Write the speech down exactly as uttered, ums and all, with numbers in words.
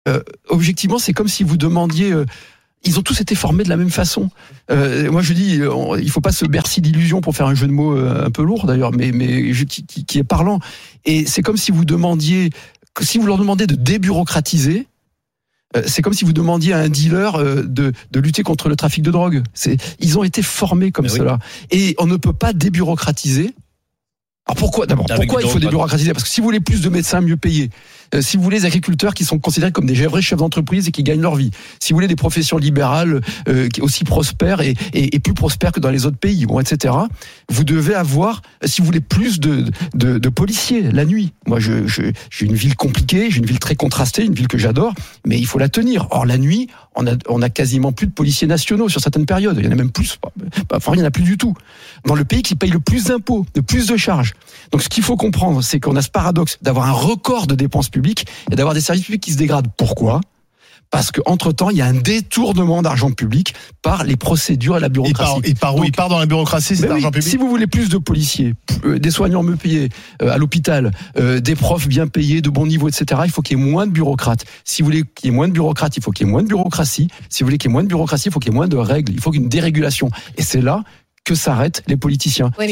euh, objectivement, c'est comme si vous demandiez... Euh, ils ont tous été formés de la même façon. Euh, moi, je dis, on, il faut pas se bercer d'illusions pour faire un jeu de mots euh, un peu lourd d'ailleurs, mais mais je, qui, qui est parlant. Et c'est comme si vous demandiez, si vous leur demandez de débureaucratiser, euh, c'est comme si vous demandiez à un dealer euh, de de lutter contre le trafic de drogue. C'est, ils ont été formés comme mais cela. Oui. Et on ne peut pas débureaucratiser. Alors pourquoi d'abord Avec pourquoi il faut débureaucratiser? Parce que si vous voulez plus de médecins mieux payés, euh, si vous voulez des agriculteurs qui sont considérés comme des vrais chefs d'entreprise et qui gagnent leur vie, si vous voulez des professions libérales euh, aussi prospères et, et, et plus prospères que dans les autres pays, bon, et cetera. Vous devez avoir, si vous voulez plus de, de, de policiers la nuit. Moi, je, je, j'ai une ville compliquée, j'ai une ville très contrastée, une ville que j'adore, mais il faut la tenir. Or la nuit, on a, on a quasiment plus de policiers nationaux sur certaines périodes. Il y en a même plus, enfin il y en a plus du tout. Dans le pays qui paye le plus d'impôts, de plus de charges. Donc ce qu'il faut comprendre, c'est qu'on a ce paradoxe d'avoir un record de dépenses publiques et d'avoir des services publics qui se dégradent. Pourquoi ? Parce qu'entre-temps, il y a un détournement d'argent public par les procédures et la bureaucratie. Il part, il part où ? Donc, il part dans la bureaucratie, cet argent oui, public ? Si vous voulez plus de policiers, euh, des soignants mieux payés euh, à l'hôpital, euh, des profs bien payés, de bon niveau, et cetera, il faut qu'il y ait moins de bureaucrates. Si vous voulez qu'il y ait moins de bureaucrates, il faut qu'il y ait moins de bureaucratie. Si vous voulez qu'il y ait moins de bureaucratie, il faut qu'il y ait moins de règles. Il faut qu'il y ait une dérégulation. Et c'est là que s'arrêtent les politiciens. Oui,